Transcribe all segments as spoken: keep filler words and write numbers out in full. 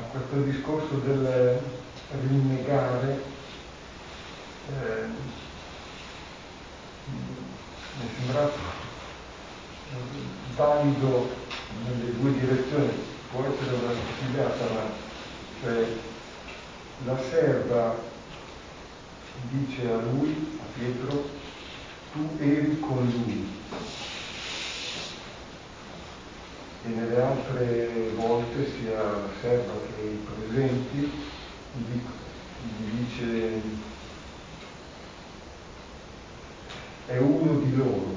questo discorso del rinnegare eh, mi è sembrato valido nelle due direzioni, può essere una stupidiata, ma cioè la serva dice a lui, a Pietro, tu eri con lui. E nelle altre volte sia la serva che i presenti gli, gli dice è uno di loro.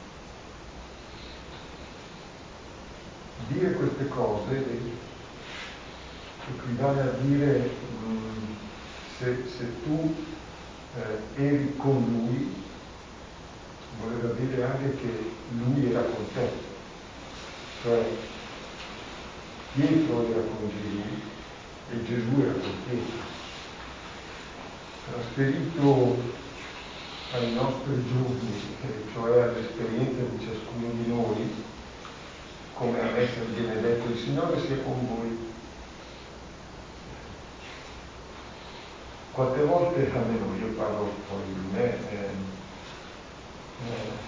Dire queste cose equivale a dire mh, se, se tu eh, eri con lui, voleva dire anche che lui era con te. Cioè Pietro era con Gesù e Gesù era con Pietro. Trasferito ai nostri giorni, cioè all'esperienza di ciascuno di noi, come adesso viene detto il Signore sia con voi. Quante volte, almeno io parlo poi di me, eh, eh,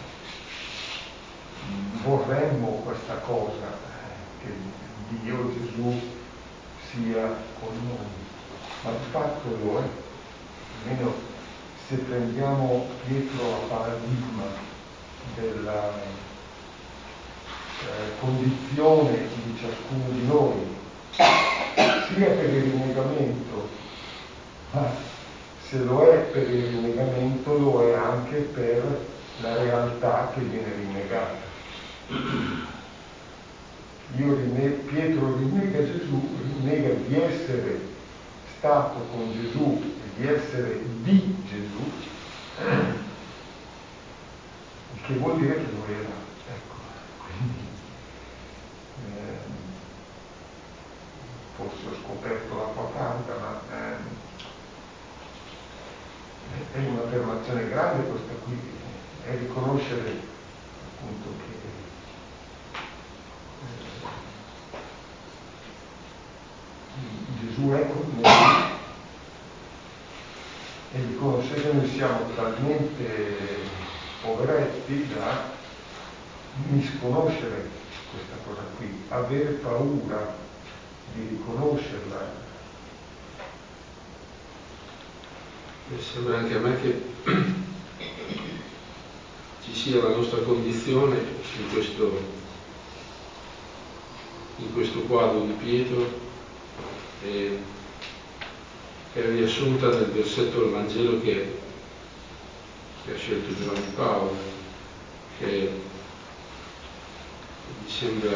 vorremmo questa cosa, che Dio, Gesù sia con noi, ma di fatto lo è. Almeno se prendiamo Pietro a paradigma della eh, condizione di ciascuno di noi, sia per il rinnegamento, ma se lo è per il rinnegamento lo è anche per la realtà che viene rinnegata. Io rinne- Pietro rinnega Gesù, rinnega di essere stato con Gesù e di essere di Gesù, il che vuol dire che lo era. Ecco, quindi eh, forse ho scoperto l'acqua calda, ma eh, è un'affermazione grande questa qui, è riconoscere appunto che Gesù è con noi e riconoscere che noi siamo talmente poveretti da misconoscere questa cosa qui, avere paura di riconoscerla. Mi sembra anche a me che ci sia la nostra condizione in questo, in questo quadro di Pietro, e è riassunta nel versetto del Vangelo che, che ha scelto Giovanni Paolo, che mi sembra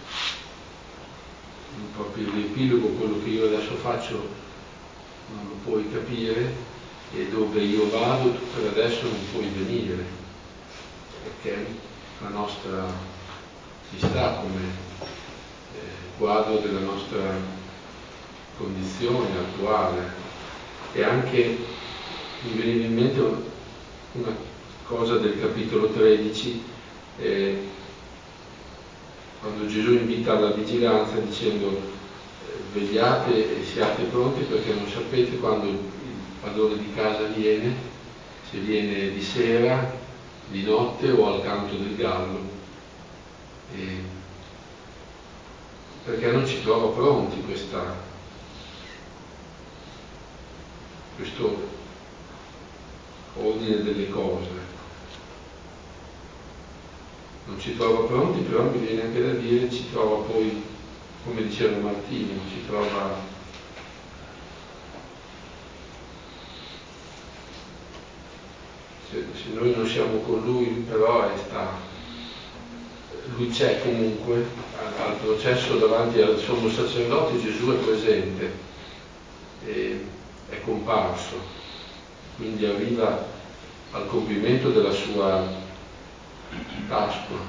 un po' più l'epilogo, quello che io adesso faccio non lo puoi capire, e dove io vado tu per adesso non puoi venire, perché la nostra ci sta come eh, quadro della nostra condizione attuale. E anche mi veniva in mente una cosa del capitolo tredici, eh, quando Gesù invita alla vigilanza dicendo eh, vegliate e siate pronti perché non sapete quando il padrone di casa viene, se viene di sera, di notte o al canto del gallo, e perché non ci trova pronti questa questo ordine delle cose. Non ci trova pronti, però mi viene anche da dire ci trova poi, come diceva Martino, ci trova se, se noi non siamo con lui, però è sta, lui c'è comunque al, al processo davanti al sommo sacerdote. Gesù è presente, e è comparso, quindi arriva al compimento della sua Pasqua,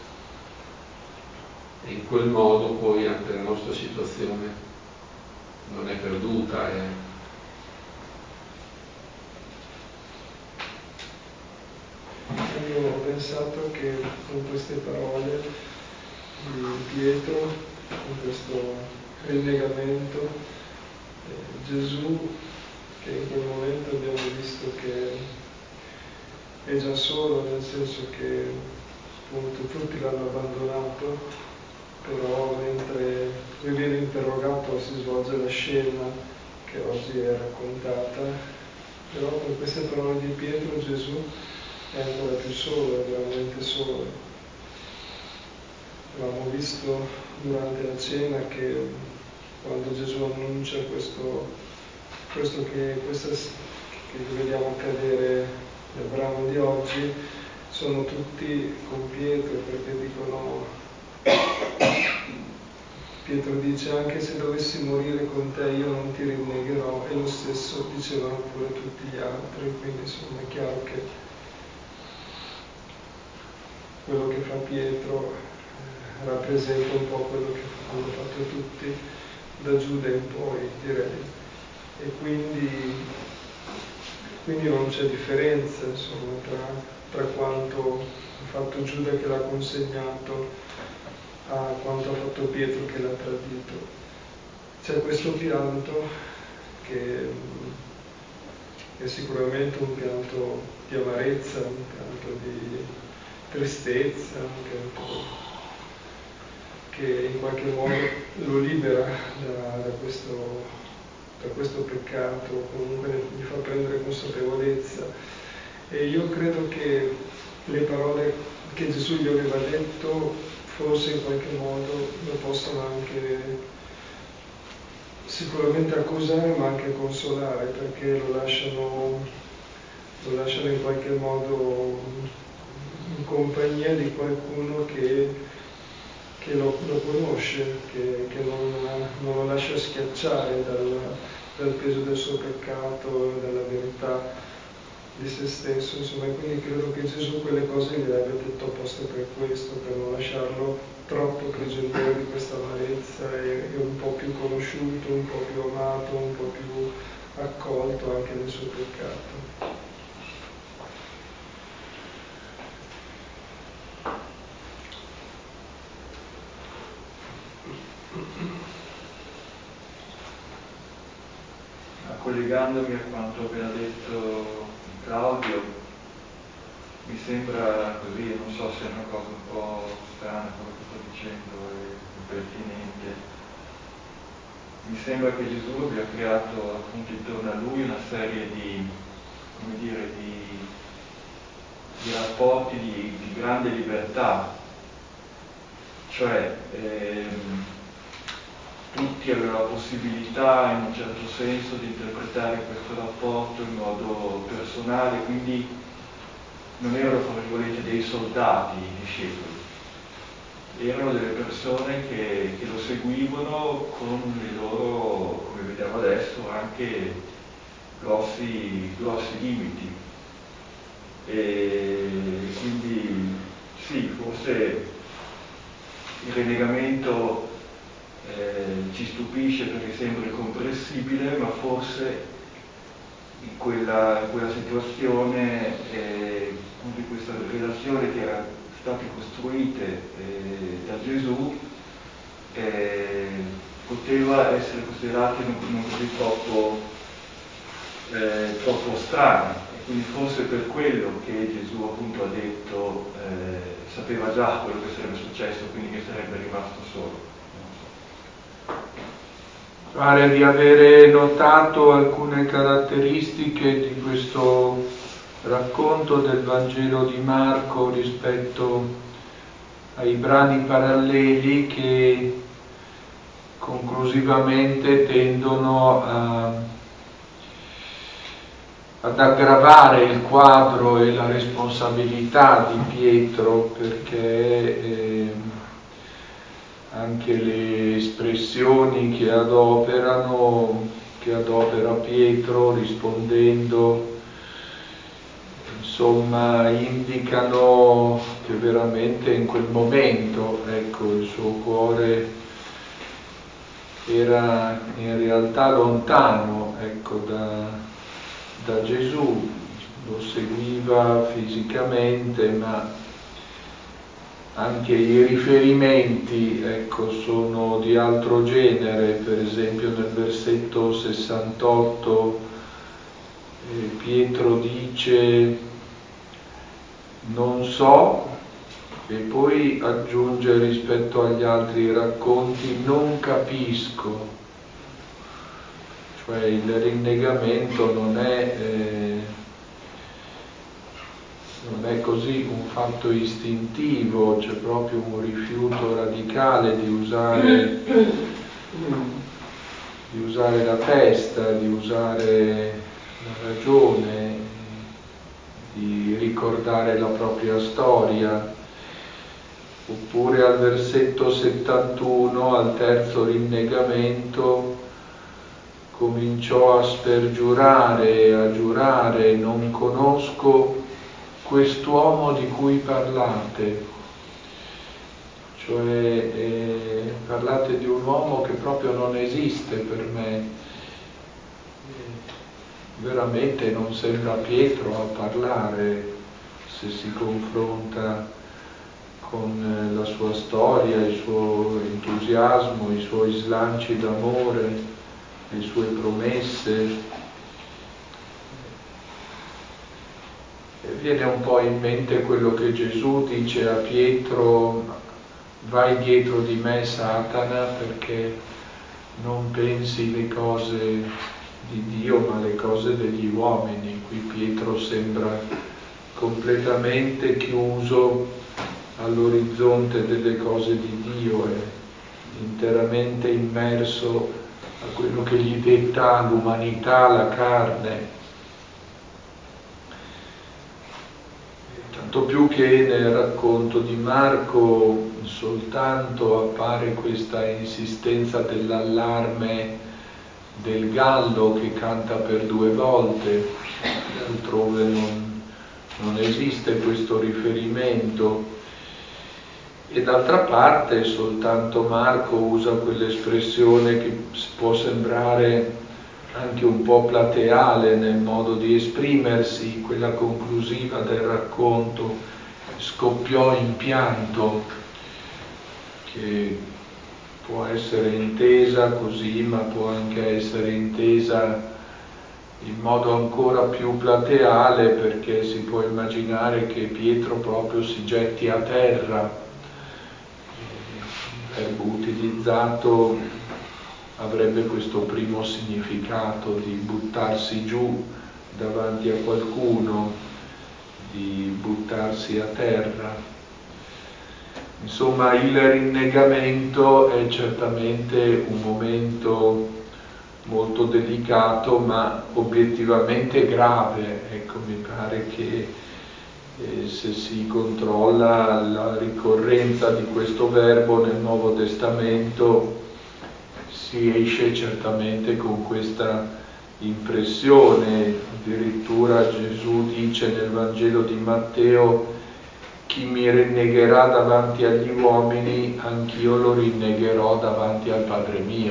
e in quel modo poi anche la nostra situazione non è perduta. È... Io ho pensato che con queste parole di Pietro, con questo rinnegamento, eh, Gesù, che in quel momento abbiamo visto che è già solo, nel senso che appunto tutti l'hanno abbandonato, però mentre lui viene interrogato si svolge la scena che oggi è raccontata, però con queste parole di Pietro Gesù è ancora più solo, è veramente solo. Avevamo visto durante la cena che quando Gesù annuncia questo, questo che, questa, che vediamo accadere nel brano di oggi, sono tutti con Pietro, perché dicono, Pietro dice: anche se dovessi morire con te io non ti rinnegherò, e lo stesso dicevano pure tutti gli altri. Quindi insomma è chiaro che quello che fa Pietro eh, rappresenta un po' quello che hanno fatto tutti da Giuda in poi, direi, e quindi, quindi non c'è differenza insomma tra, tra quanto ha fatto Giuda che l'ha consegnato a quanto ha fatto Pietro che l'ha tradito. C'è questo pianto che è sicuramente un pianto di amarezza, un pianto di tristezza, un pianto che in qualche modo lo libera da, da, questo, da questo peccato, comunque gli fa prendere consapevolezza. E io credo che le parole che Gesù gli aveva detto forse in qualche modo lo possano anche sicuramente accusare ma anche consolare, perché lo lasciano, lo lasciano in qualche modo in compagnia di qualcuno che, che lo, lo conosce, che, che non, non lo lascia schiacciare dal, dal peso del suo peccato, dalla verità di se stesso, insomma, e quindi credo che Gesù quelle cose gliele abbia detto apposta per questo, per non lasciarlo troppo prigioniero di questa amarezza e, e un po' più conosciuto, un po' più amato, un po' più accolto anche nel suo peccato. Collegandomi a quanto appena detto Claudio, mi sembra così, non so se è una cosa un po' strana quello che sto dicendo e impertinente. Mi sembra che Gesù abbia creato appunto intorno a lui una serie di, come dire, di, di rapporti di, di grande libertà, cioè ehm, tutti avevano la possibilità in un certo senso di interpretare questo rapporto in modo personale, quindi non erano, tra virgolette, dei soldati i discepoli, erano delle persone che, che lo seguivano con i loro, come vediamo adesso, anche grossi, grossi limiti. E quindi sì, forse il rinnegamento eh, ci stupisce perché sembra incomprensibile, ma forse in quella, in quella situazione, eh, in questa relazione che era state costruite eh, da Gesù, eh, poteva essere considerata non, non così troppo, eh, troppo strana, e quindi forse per quello che Gesù appunto ha detto, eh, sapeva già quello che sarebbe successo, quindi che sarebbe rimasto solo. Pare di avere notato alcune caratteristiche di questo racconto del Vangelo di Marco rispetto ai brani paralleli che conclusivamente tendono a, ad aggravare il quadro e la responsabilità di Pietro, perché eh, anche le espressioni che adoperano, che adopera Pietro rispondendo, insomma, indicano che veramente in quel momento, ecco, il suo cuore era in realtà lontano, ecco, da, da Gesù, lo seguiva fisicamente, ma anche i riferimenti, ecco, sono di altro genere. Per esempio nel versetto sessantotto eh, Pietro dice non so, e poi aggiunge rispetto agli altri racconti non capisco. Cioè il rinnegamento non è eh, non è così un fatto istintivo, c'è proprio un rifiuto radicale di usare, di usare la testa, di usare la ragione, di ricordare la propria storia. Oppure al versetto settantuno, al terzo rinnegamento, cominciò a spergiurare, a giurare, non conosco quest'uomo di cui parlate. Cioè eh, parlate di un uomo che proprio non esiste per me. Eh, veramente non sembra Pietro a parlare se si confronta con la sua storia, il suo entusiasmo, i suoi slanci d'amore, le sue promesse. E viene un po' in mente quello che Gesù dice a Pietro: vai dietro di me, Satana, perché non pensi le cose di Dio ma le cose degli uomini. Qui Pietro sembra completamente chiuso all'orizzonte delle cose di Dio, è interamente immerso a quello che gli detta l'umanità, la carne. Tanto più che nel racconto di Marco soltanto appare questa insistenza dell'allarme del gallo che canta per due volte, altrove non, non esiste questo riferimento. E d'altra parte soltanto Marco usa quell'espressione che può sembrare anche un po' plateale nel modo di esprimersi, quella conclusiva del racconto, scoppiò in pianto, che può essere intesa così, ma può anche essere intesa in modo ancora più plateale, perché si può immaginare che Pietro proprio si getti a terra. Il verbo utilizzato avrebbe questo primo significato di buttarsi giù davanti a qualcuno, di buttarsi a terra. Insomma, il rinnegamento è certamente un momento molto delicato, ma obiettivamente grave. Ecco, mi pare che eh, se si controlla la ricorrenza di questo verbo nel Nuovo Testamento, si esce certamente con questa impressione. Addirittura Gesù dice nel Vangelo di Matteo: chi mi rinnegherà davanti agli uomini, anch'io lo rinnegherò davanti al Padre mio.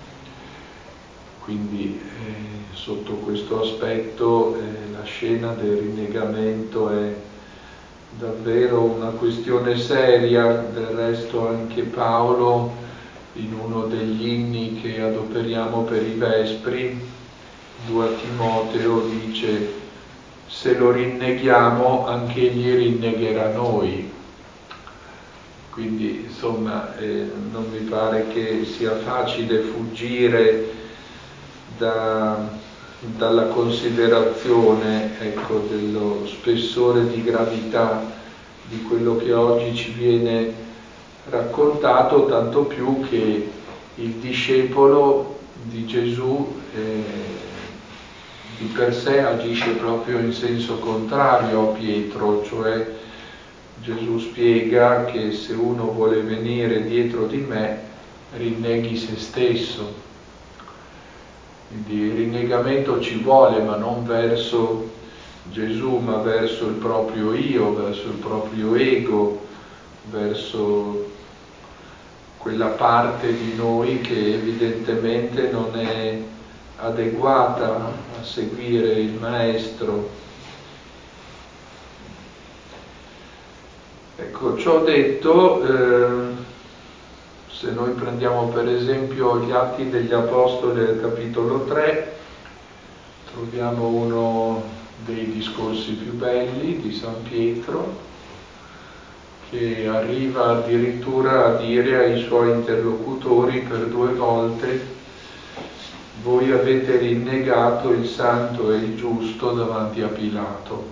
Quindi eh, sotto questo aspetto eh, la scena del rinnegamento è davvero una questione seria. Del resto anche Paolo, in uno degli inni che adoperiamo per i Vespri, due a Timoteo, dice: se lo rinneghiamo anche egli rinnegherà noi. Quindi insomma eh, non mi pare che sia facile fuggire da, dalla considerazione, ecco, dello spessore di gravità di quello che oggi ci viene raccontato, tanto più che il discepolo di Gesù eh, di per sé agisce proprio in senso contrario a Pietro, cioè Gesù spiega che se uno vuole venire dietro di me, rinneghi se stesso. Quindi il rinnegamento ci vuole, ma non verso Gesù, ma verso il proprio io, verso il proprio ego, verso quella parte di noi che evidentemente non è adeguata a seguire il Maestro. Ecco, ciò detto, eh, se noi prendiamo per esempio gli Atti degli Apostoli al capitolo tre, troviamo uno dei discorsi più belli di San Pietro, che arriva addirittura a dire ai suoi interlocutori per due volte: voi avete rinnegato il santo e il giusto davanti a Pilato.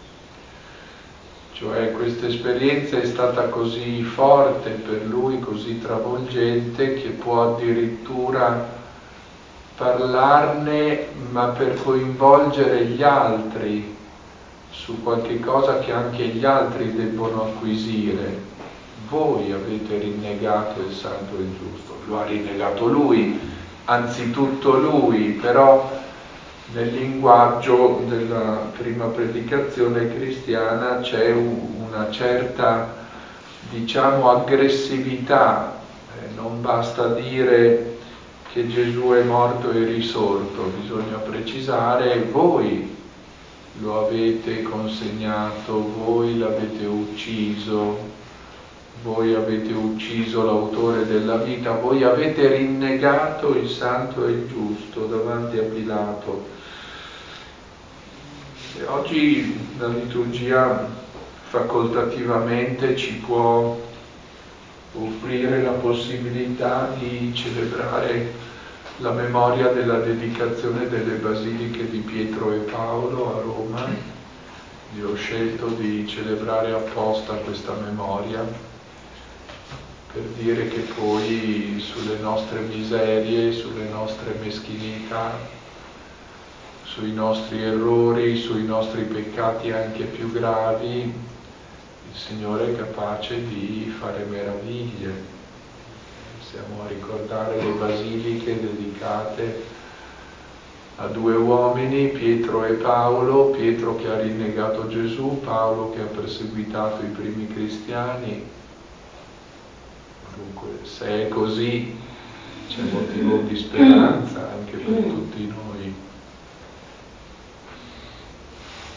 Cioè questa esperienza è stata così forte per lui, così travolgente, che può addirittura parlarne, ma per coinvolgere gli altri su qualche cosa che anche gli altri debbono acquisire. Voi avete rinnegato il santo e il giusto. Lo ha rinnegato lui, anzitutto lui, però nel linguaggio della prima predicazione cristiana c'è una certa, diciamo, aggressività. Eh, non basta dire che Gesù è morto e risorto, bisogna precisare: voi lo avete consegnato, voi l'avete ucciso, voi avete ucciso l'autore della vita, voi avete rinnegato il santo e il giusto davanti a Pilato. E oggi la liturgia facoltativamente ci può offrire la possibilità di celebrare la memoria della dedicazione delle basiliche di Pietro e Paolo a Roma. Io ho scelto di celebrare apposta questa memoria per dire che poi sulle nostre miserie, sulle nostre meschinità, sui nostri errori, sui nostri peccati anche più gravi, il Signore è capace di fare meraviglie. Stiamo a ricordare le basiliche dedicate a due uomini, Pietro e Paolo, Pietro che ha rinnegato Gesù, Paolo che ha perseguitato i primi cristiani. Dunque, se è così, c'è motivo di speranza anche per tutti noi.